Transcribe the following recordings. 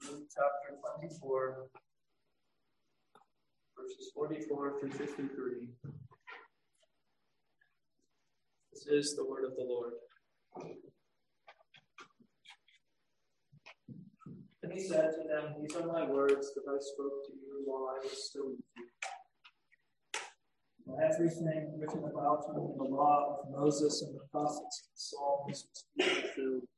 Luke chapter 24, verses 44 through 53. This is the word of the Lord. And he said to them, "These are my words that I spoke to you while I was still with you. Everything written about me in the law of Moses and the prophets and the Psalms was fulfilled."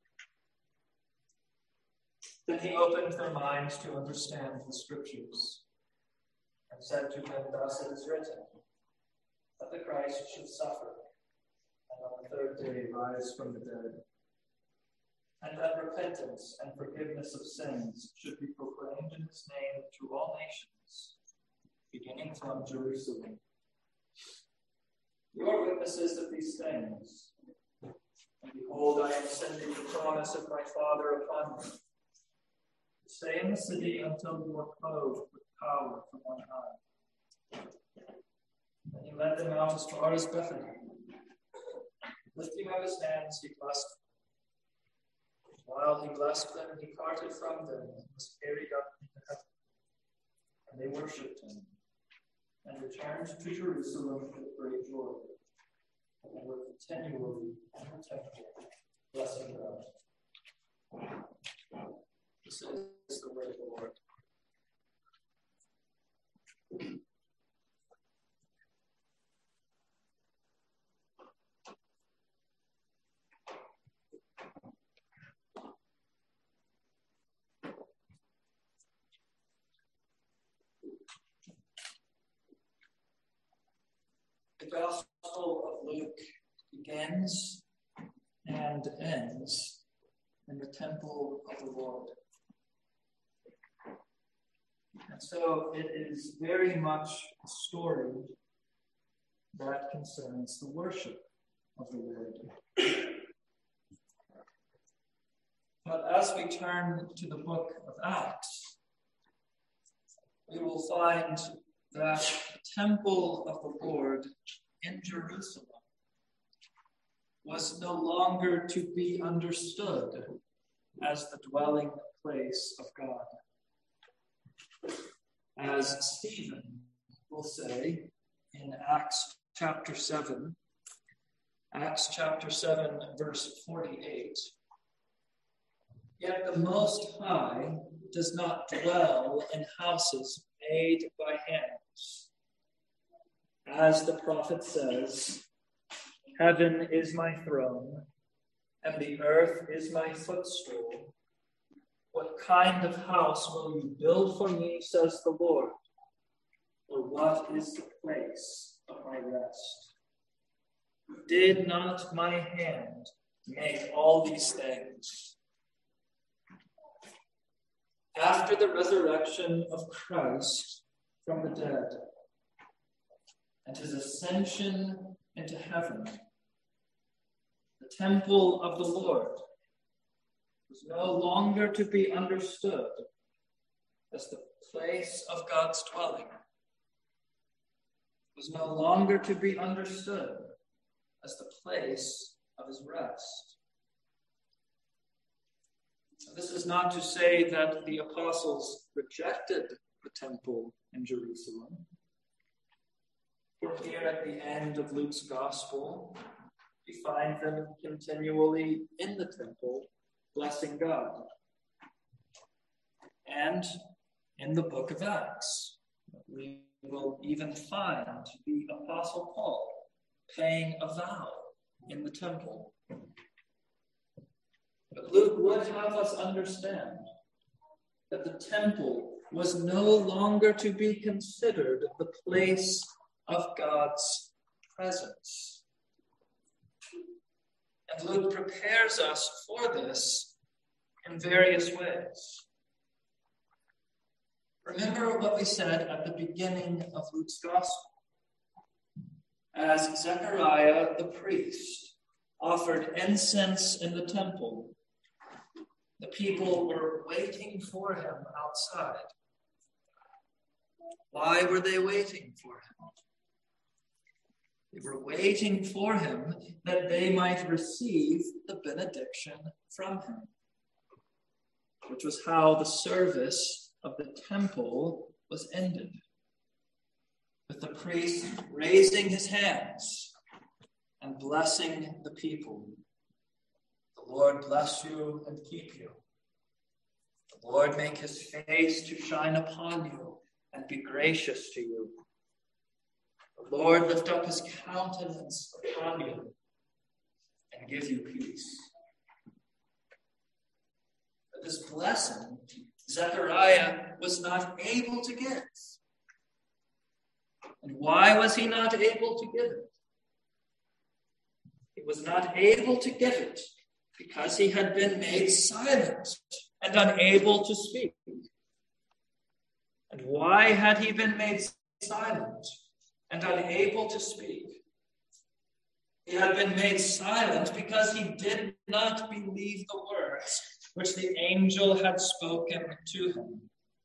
Then he opened their minds to understand the Scriptures, and said to them, "Thus it is written, that the Christ should suffer, and on the third day rise from the dead, and that repentance and forgiveness of sins should be proclaimed in his name to all nations, beginning from Jerusalem. You are witnesses of these things. And behold, I am sending the promise of my Father upon you. Stay in the city until you are clothed with power from on high." Then he led them out as far as Bethany. Lifting up his hands, he blessed them. While he blessed them, he parted from them and was carried up into heaven. And they worshipped him, and returned to Jerusalem with great joy, and were continually in the temple, blessing God. This is the word of the Lord. The Gospel of Luke begins and ends in the temple of the Lord. And so it is very much a story that concerns the worship of the Lord. But as we turn to the book of Acts, we will find that the temple of the Lord in Jerusalem was no longer to be understood as the dwelling place of God. As Stephen will say in Acts chapter 7, verse 48, "Yet the Most High does not dwell in houses made by hands. As the prophet says, 'Heaven is my throne, and the earth is my footstool. What kind of house will you build for me, says the Lord? Or what is the place of my rest? Did not my hand make all these things?'" After the resurrection of Christ from the dead and his ascension into heaven, the temple of the Lord was no longer to be understood as the place of God's dwelling. It was no longer to be understood as the place of his rest. This is not to say that the apostles rejected the temple in Jerusalem. For here at the end of Luke's gospel, we find them continually in the temple, blessing God. And in the book of Acts, we will even find the Apostle Paul paying a vow in the temple. But Luke would have us understand that the temple was no longer to be considered the place of God's presence. And Luke prepares us for this in various ways. Remember what we said at the beginning of Luke's gospel. As Zechariah the priest offered incense in the temple, the people were waiting for him outside. Why were they waiting for him? They were waiting for him that they might receive the benediction from him. which was how the service of the temple was ended, with the priest raising his hands and blessing the people. The Lord bless you and keep you. The Lord make his face to shine upon you and be gracious to you. The Lord lift up his countenance upon you and give you peace. But this blessing Zechariah was not able to give. And why was he not able to give it? He was not able to give it because he had been made silent and unable to speak. And why had he been made silent and unable to speak? He had been made silent because he did not believe the words which the angel had spoken to him.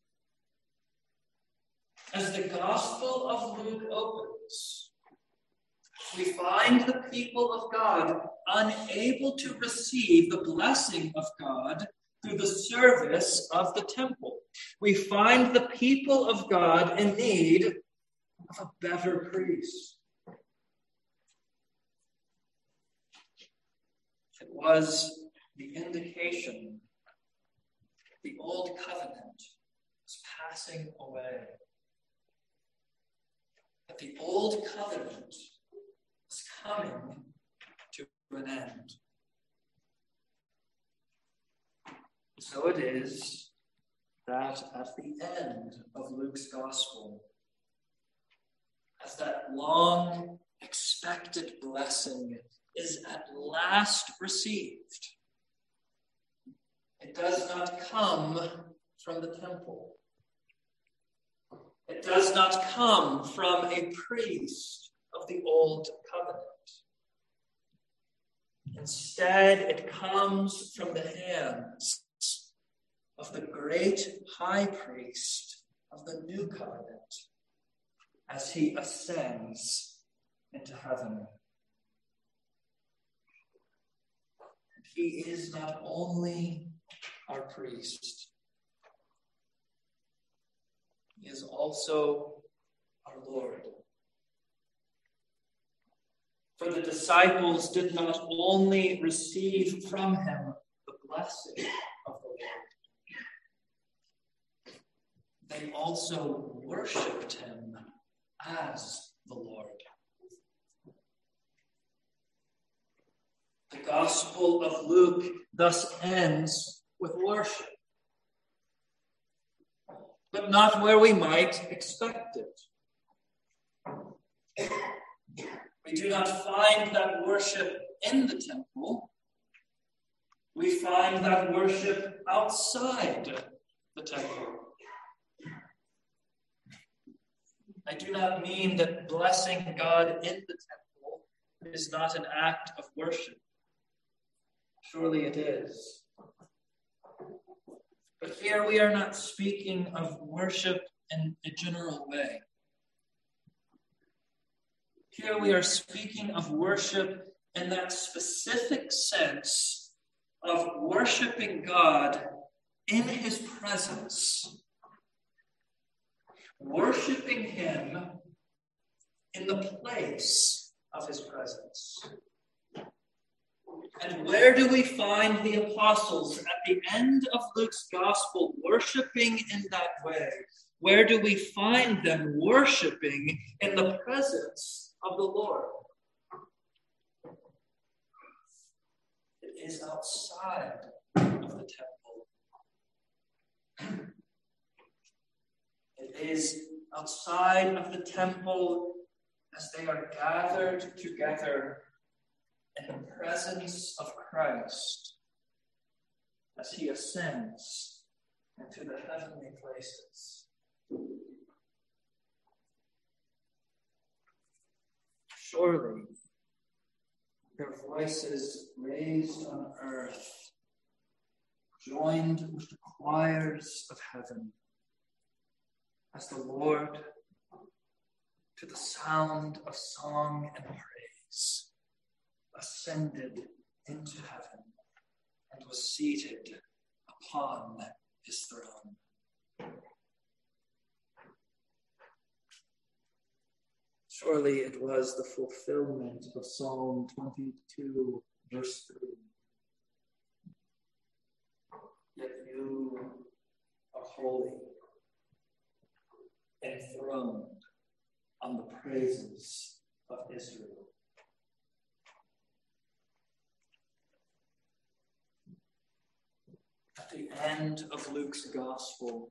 As the Gospel of Luke opens, we find the people of God unable to receive the blessing of God through the service of the temple. We find the people of God in need of a better priest. It was the indication that the old covenant was passing away. That the old covenant was coming to an end. So it is that at the end of Luke's gospel, as that long expected blessing is at last received, it does not come from the temple. It does not come from a priest of the old covenant. Instead, it comes from the hands of the great high priest of the new covenant as he ascends into heaven. And he is not only our priest, he is also our Lord. For the disciples did not only receive from him the blessing of the Lord, they also worshipped him as the Lord. The Gospel of Luke thus ends with worship, but not where we might expect it. We do not find that worship in the temple. We find that worship outside the temple. I do not mean that blessing God in the temple is not an act of worship. Surely it is. But here we are not speaking of worship in a general way. Here we are speaking of worship in that specific sense of worshiping God in his presence. Worshiping him in the place of his presence. And where do we find the apostles at the end of Luke's gospel worshiping in that way? Where do we find them worshiping in the presence of the Lord? It is outside of the temple. It is outside of the temple as they are gathered together in the presence of Christ as he ascends into the heavenly places. Surely their voices raised on earth, joined with the choirs of heaven, as the Lord, to the sound of song and praise, ascended into heaven and was seated upon his throne. Surely it was the fulfillment of Psalm 22, verse 3. Yet you are holy, enthroned on the praises of Israel. At the end of Luke's gospel,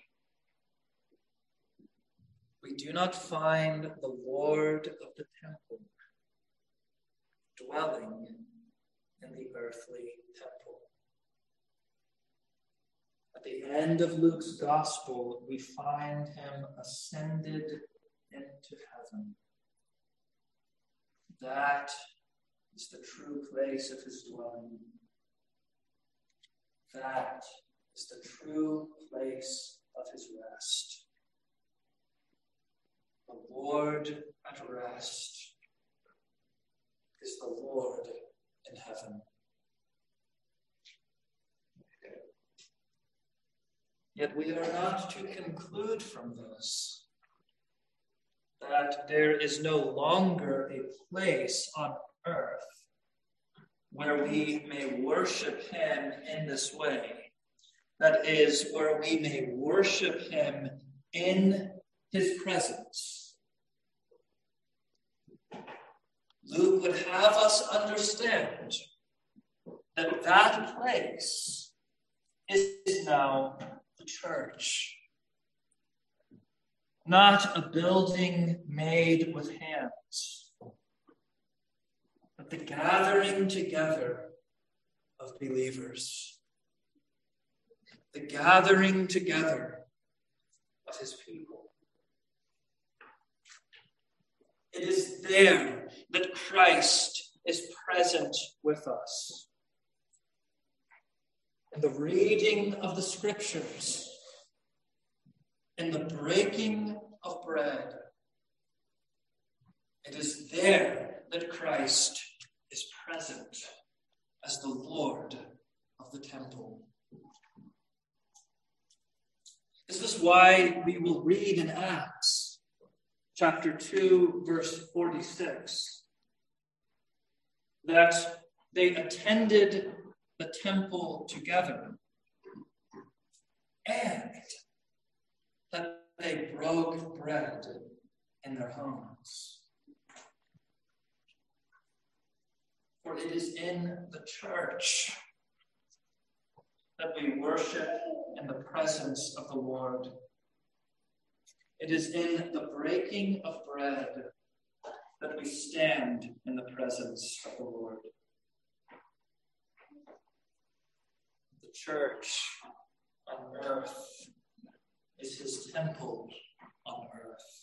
we do not find the Lord of the temple dwelling in the earthly temple. At the end of Luke's gospel, we find him ascended into heaven. That is the true place of his dwelling. That is the true place of his rest. The Lord at rest is the Lord in heaven. Yet we are not to conclude from this that there is no longer a place on earth where we may worship him in this way. That is, where we may worship him in his presence. Luke would have us understand that that place is now the church. Not a building made with hands, but the gathering together of believers. The gathering together of his people. It is there that Christ is present with us. In the reading of the scriptures, in the breaking of bread, it is there that Christ is present as the Lord of the temple. This is why we will read in Acts chapter 2, verse 46, that they attended the temple together and that they broke bread in their homes. For it is in the church that we worship in the presence of the Lord. It is in the breaking of bread that we stand in the presence of the Lord. The church on earth is his temple on earth.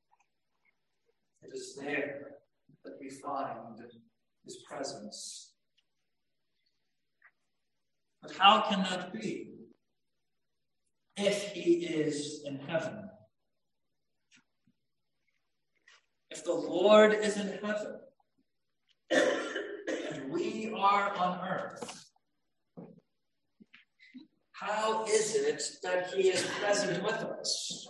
It is there that we find his presence. But how can that be if he is in heaven? If the Lord is in heaven and we are on earth, how is it that he is present with us?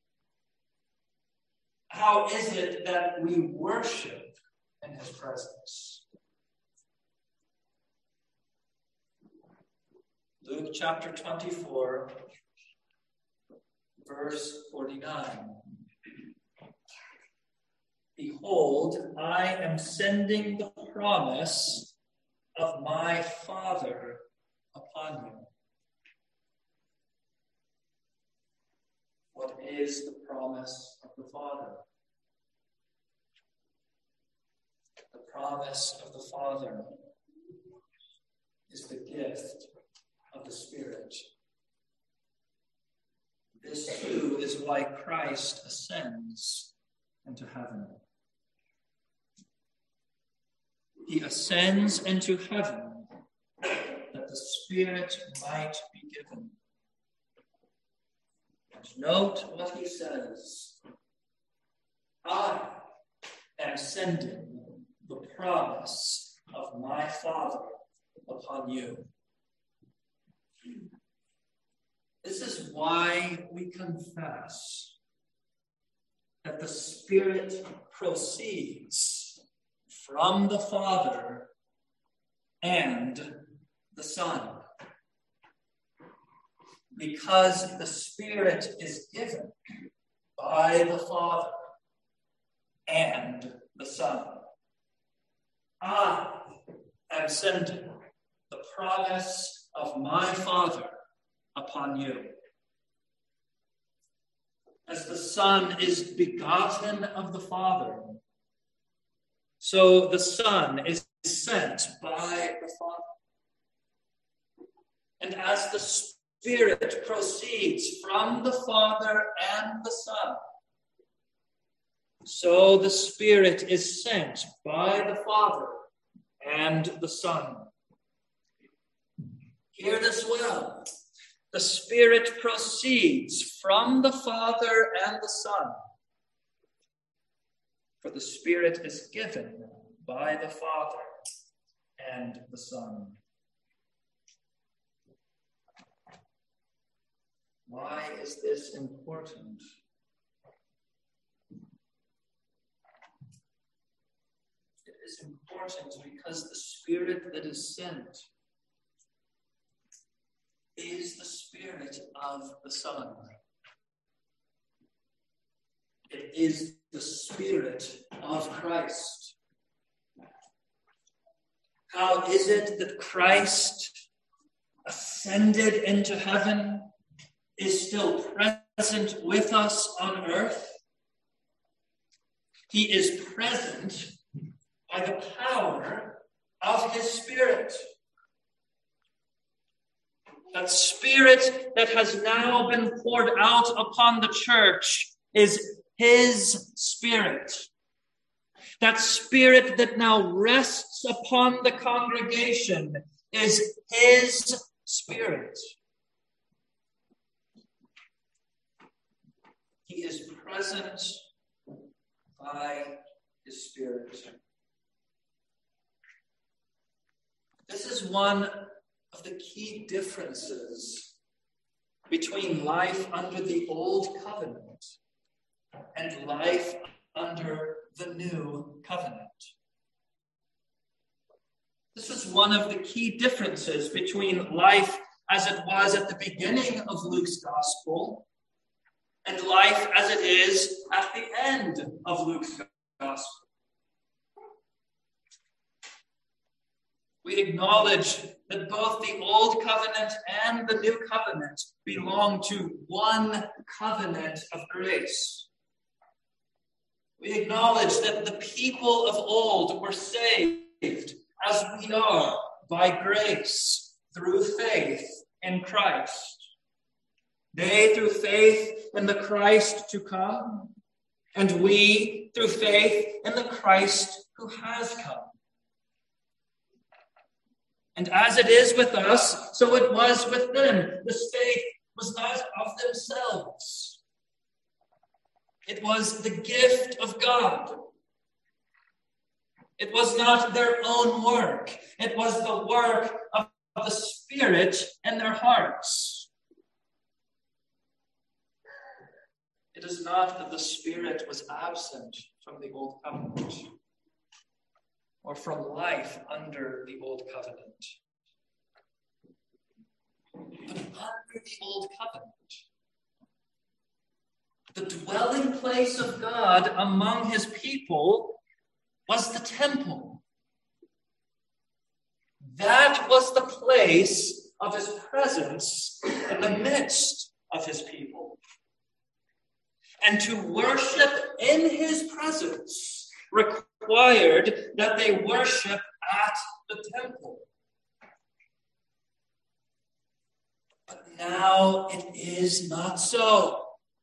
How is it that we worship in his presence? Luke chapter 24, verse 49. Behold, I am sending the promise of my Father upon you. What is the promise of the Father? The promise of the Father is the gift of the Spirit. This too is why Christ ascends into heaven. He ascends into heaven that the Spirit might be given. And note what he says. I am sending the promise of my Father upon you. This is why we confess that the Spirit proceeds from the Father and the Son. Because the Spirit is given by the Father and the Son. I am sending the promise of my Father upon you. As the Son is begotten of the Father, so the Son is sent by the Father. And as the Spirit proceeds from the Father and the Son, so the Spirit is sent by the Father and the Son. Hear this well. The Spirit proceeds from the Father and the Son. For the Spirit is given by the Father and the Son. Why is this important? It is important because the Spirit that is sent is the Spirit of the Son. It is the Spirit of Christ. How is it that Christ ascended into heaven is still present with us on earth? He is present by the power of his Spirit. That Spirit that has now been poured out upon the church is his Spirit. That Spirit that now rests upon the congregation is his Spirit. He is present by his Spirit. This is one of the key differences between life under the old covenant and life under the new covenant. This is one of the key differences between life as it was at the beginning of Luke's gospel and life as it is at the end of Luke's gospel. We acknowledge that both the Old Covenant and the New Covenant belong to one covenant of grace. We acknowledge that the people of old were saved, as we are, by grace, through faith in Christ. They through faith in the Christ to come, and we through faith in the Christ who has come. And as it is with us, so it was with them. This faith was not of themselves. It was the gift of God. It was not their own work. It was the work of the Spirit in their hearts. It is not that the Spirit was absent from the Old Covenant or from life under the Old Covenant. But under the Old Covenant, the dwelling place of God among his people was the temple. That was the place of his presence in the midst of his people. And to worship in his presence required that they worship at the temple. But now it is not so.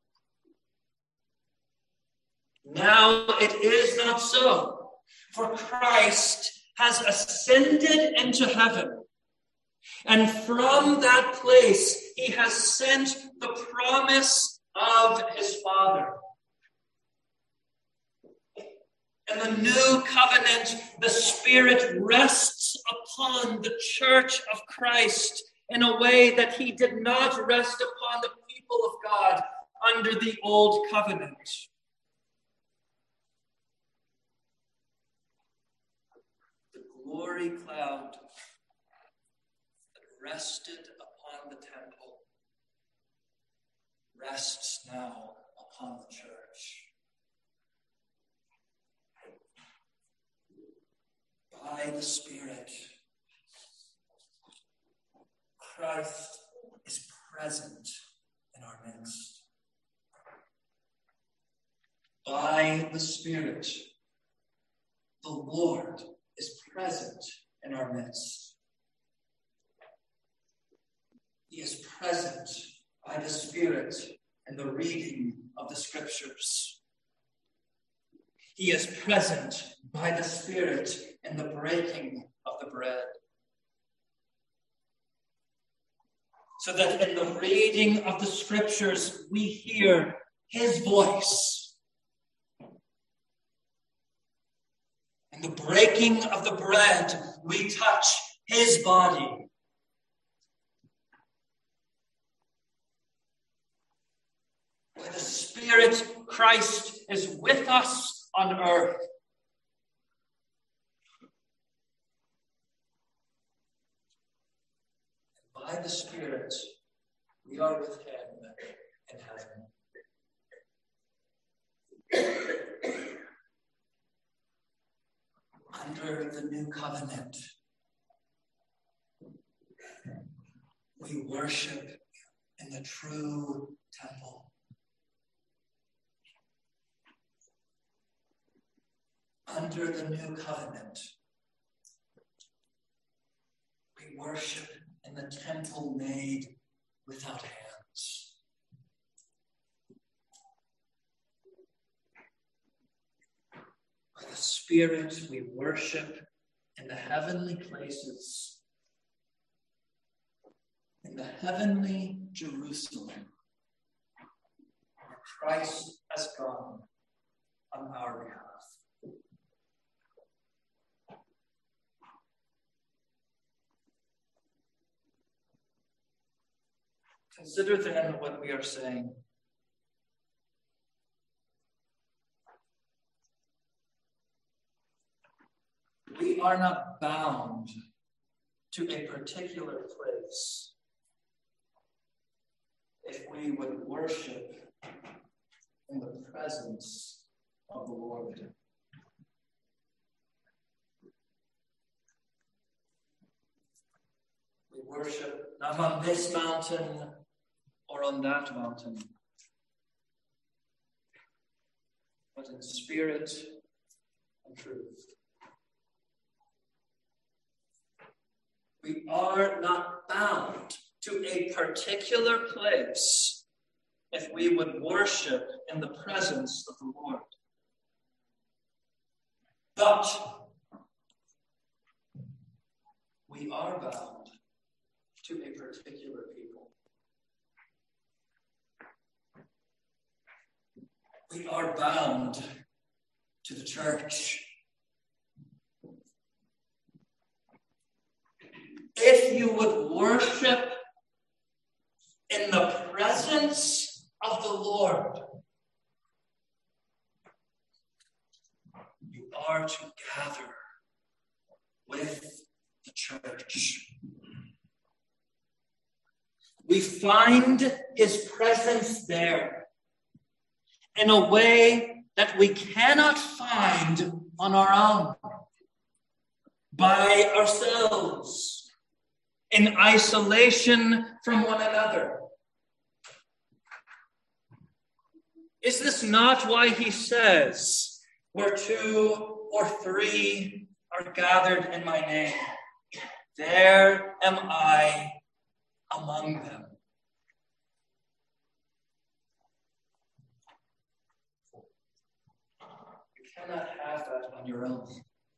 Now it is not so. For Christ has ascended into heaven. And from that place, he has sent the promise of his Father. In the new covenant, the Spirit rests upon the church of Christ in a way that he did not rest upon the people of God under the old covenant. The glory cloud that rested upon the temple rests now upon the church. By the Spirit, Christ is present in our midst. By the Spirit, the Lord is present in our midst. He is present by the Spirit in the reading of the Scriptures. He is present by the Spirit in the breaking of the bread. So that in the reading of the Scriptures, we hear his voice. In the breaking of the bread, we touch his body. By the Spirit, Christ is with us on earth. And by the Spirit, we are with him in heaven. Under the new covenant, we worship in the true temple. Under the new covenant, we worship in the temple made without hands. By the Spirit, we worship in the heavenly places, in the heavenly Jerusalem, where Christ has gone on our behalf. Consider then what we are saying. We are not bound to a particular place if we would worship in the presence of the Lord. We worship not on this mountain or on that mountain, but in spirit and truth. We are not bound to a particular place if we would worship in the presence of the Lord. But we are bound to a particular people. We are bound to the church. If you would worship in the presence of the Lord, you are to gather with the church. We find his presence there in a way that we cannot find on our own, by ourselves, in isolation from one another. Is this not why he says, where 2 or 3 are gathered in my name, there am I among them? You cannot have that on your own.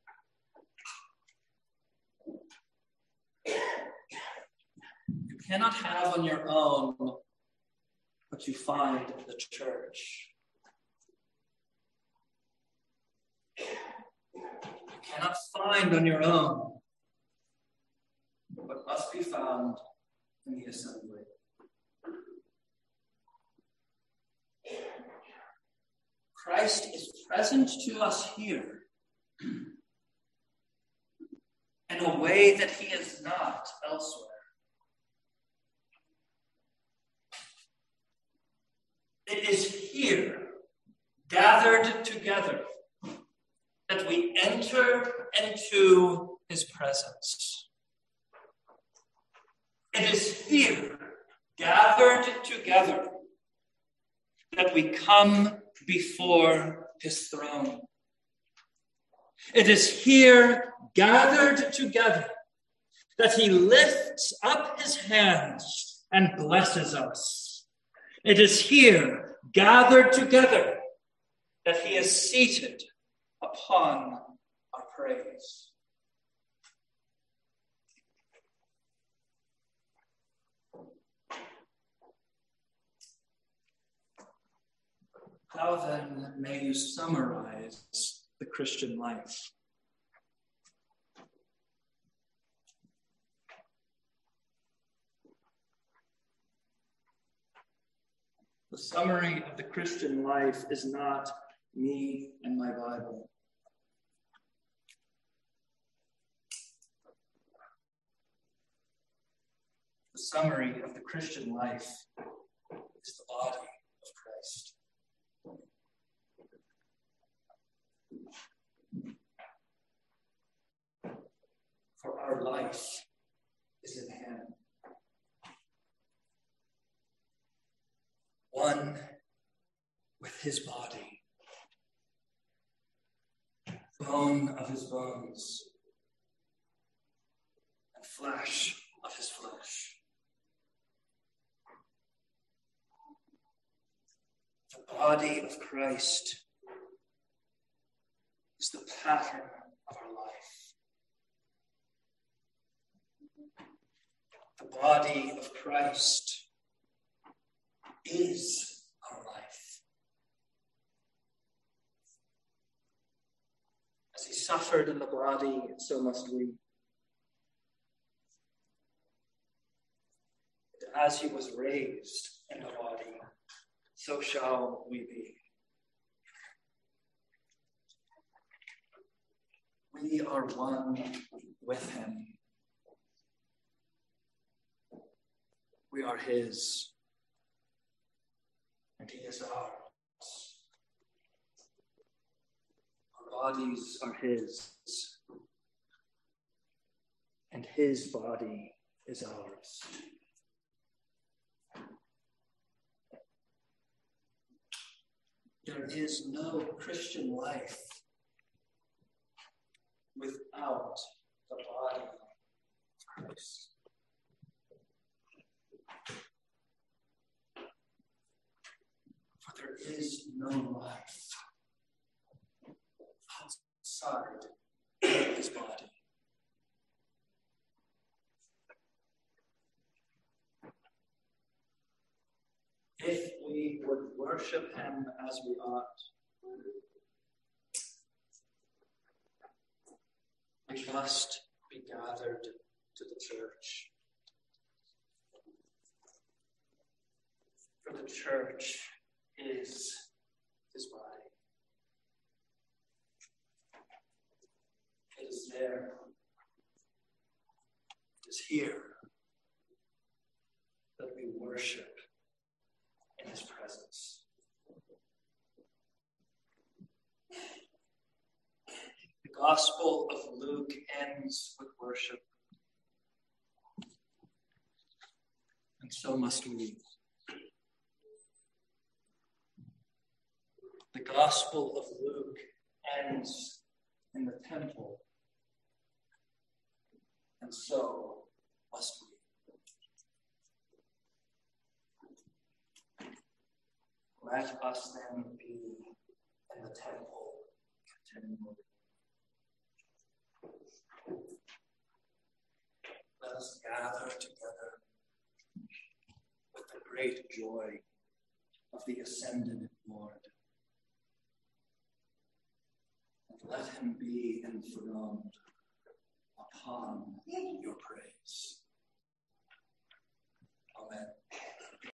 You cannot have on your own what you find in the church. You cannot find on your own what must be found in the assembly. Christ is present to us here in a way that he is not elsewhere. It is here, gathered together, that we enter into his presence. It is here, gathered together, that we come before his throne. It is here, gathered together, that he lifts up his hands and blesses us. It is here, gathered together, that he is seated upon our praise. How then may you summarize the Christian life? The summary of the Christian life is not me and my Bible. The summary of the Christian life is the body of Christ. For our life is in him. One with his body, bone of his bones, and flesh of his flesh. The body of Christ is the pattern of our life. The body of Christ is our life. As he suffered in the body, so must we. And as he was raised in the body, so shall we be. We are one with him. We are his, and he is ours. Our bodies are his, and his body is ours. There is no Christian life without the body of Christ. For there is no life outside his body. If we would worship him as we ought, we must be gathered to the church. For the church is his body. It is there. It is here that we worship in his presence. The Gospel of Luke ends with worship, and so must we. The Gospel of Luke ends in the temple, and so must we. Let us then be in the temple continually. Let us gather together with the great joy of the ascended Lord. And let him be enthroned upon your praise.